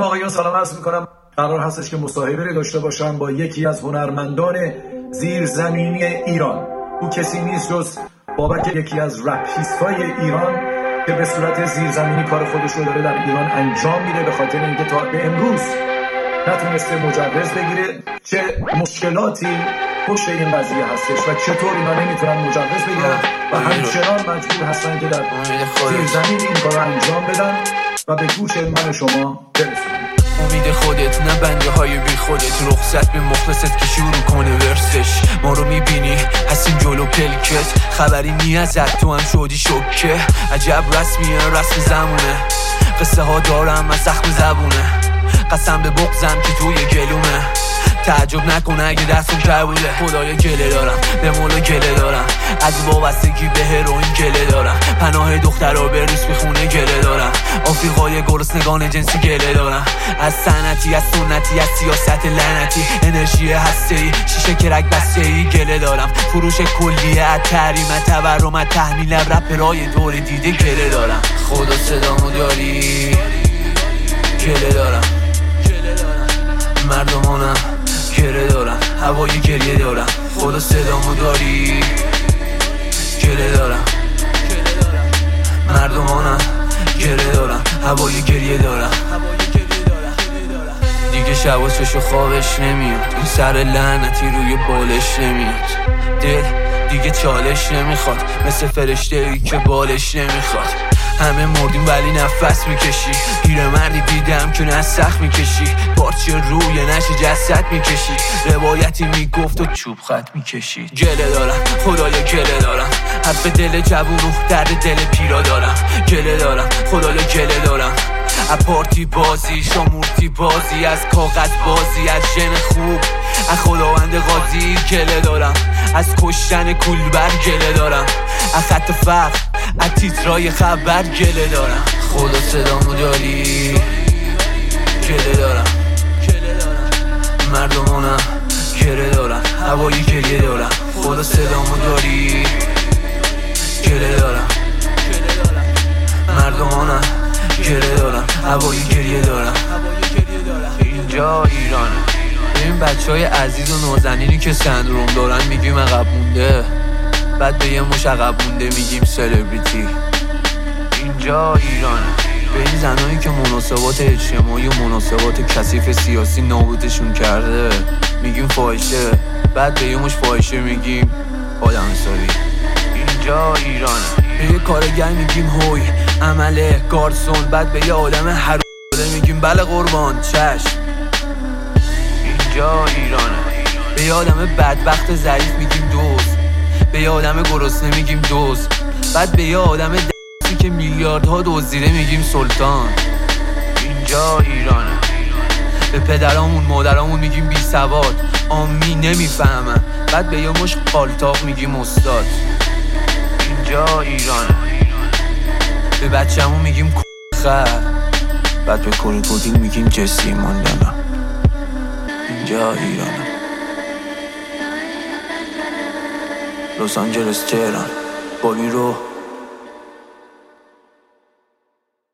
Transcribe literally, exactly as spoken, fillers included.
آقایان سلام عرض میکنم. قرار هستش که مصاحبه رو داشته باشم با یکی از هنرمندان زیرزمینی ایران. او کسی نیست جز بابک، یکی از رپیست‌های ایران که به صورت زیرزمینی کار خودش رو داره در ایران انجام میده، به خاطر اینکه تا به امروز نتونسته مجوز بگیره. چه مشکلاتی پشت این قضیه هستش و چطور اینا نمیتونن مجوز بگیرن و همچنان مجبور هستن که در زیرزمین این کار رو انجام بدن و به گوش من و شما برسونن. امید خودت نه بنده های بی خودت، رخصت به مخلصت که شروع کنه ورسش. ما رو میبینی هستیم جلو پلکت، خبری نی ازت تو هم شدی شکه. عجب رسمیه رسم زمونه، قصه ها دارم از زخم زبونه. قسم به بغزم که توی گلومه، تعجب نکنه اگه دستم کبوله. خدای گله دارم به مولا گله دارم، از وابستگی به هروئین گله دارم. پناه دخترها به ریش میخونه گله دارم، آفریقای گرسنگان جنسی گله دارم. از سنتی از سنتی از سیاست لعنتی، انرژی هسته‌ای شیشه کرک بسته‌ای گله دارم. فروش کلیه از تحریم تورم از تحمیل رپرای دور دیده گله دارم. خدا صدامو داری گله دارم، مردمانم گله دارم، هوای گریه دارم. خدا صدامو داری گله دارم، مردمانم گله دارم، هوای گریه دارم. دیگه شب و چش و خوابش نمیاد، این سر لعنتی روی بالش نمیاد. دل دیگه چالش نمیخواد، مثل فرشته ای که بالش نمیخواد. همه مردیم ولی نفس میکشی، پیرمردی دیدم که نه سخت میکشی. پارچه روی نشی جسد میکشی، روایتی میگفت و چوب خط میکشی. گله دارم خدایا گله دارم، حرف دل جوون رو درد دل پیرا دارم. گله دارم خدایا گله دارم، از پارتی بازی شامورتی بازی، از کاغذ بازی، از ژن خوب، از خداوند قاضی گله دارم. از کشتن کولبر گله دارم، از خط فقر، از تیترای خبر گله دارم. خدا صدامو داری گله دارم، مردمانم گله دارم، هوای گریه دارم. خدا صدامو داری گله دارم، مردمانم گله دارم، هوای گریه دارم. اینجا ایرانه، این بچه های عزیز و نازنینی که سندروم دارن میگیم عقب مونده، بعد به یه مش عقب مونده میگیم سلبریتی. اینجا ایرانه، به این زنایی که مناسبات اجتماعی و مناسبات کثیف سیاسی نابودشون کرده میگیم فاحشه، بعد به یه مش فاحشه میگیم آدم حسابی. اینجا ایرانه، به یه کارگر میگیم هوی عمله گارسون، بعد به یه آدم هر میگیم بله قربان چشم. اینجا ایرانه، به یه آدم بدبخت ضعیف میگیم دوز، به یه آدم گرسنه میگیم دوز، بعد به یه آدم دستی که میلیاردها دزدیده میگیم سلطان. اینجا ایرانه، به پدرامون مادرامون میگیم بی سواد آمی نمیفهمن، بعد به یه مش قالتاق میگیم استاد. اینجا ایرانه، به بچه‌مون میگیم خر، بعد به کریکودیل میگیم جسی ماندانا. اینجا ایرانه، لس آنجلس تهران، بالی رو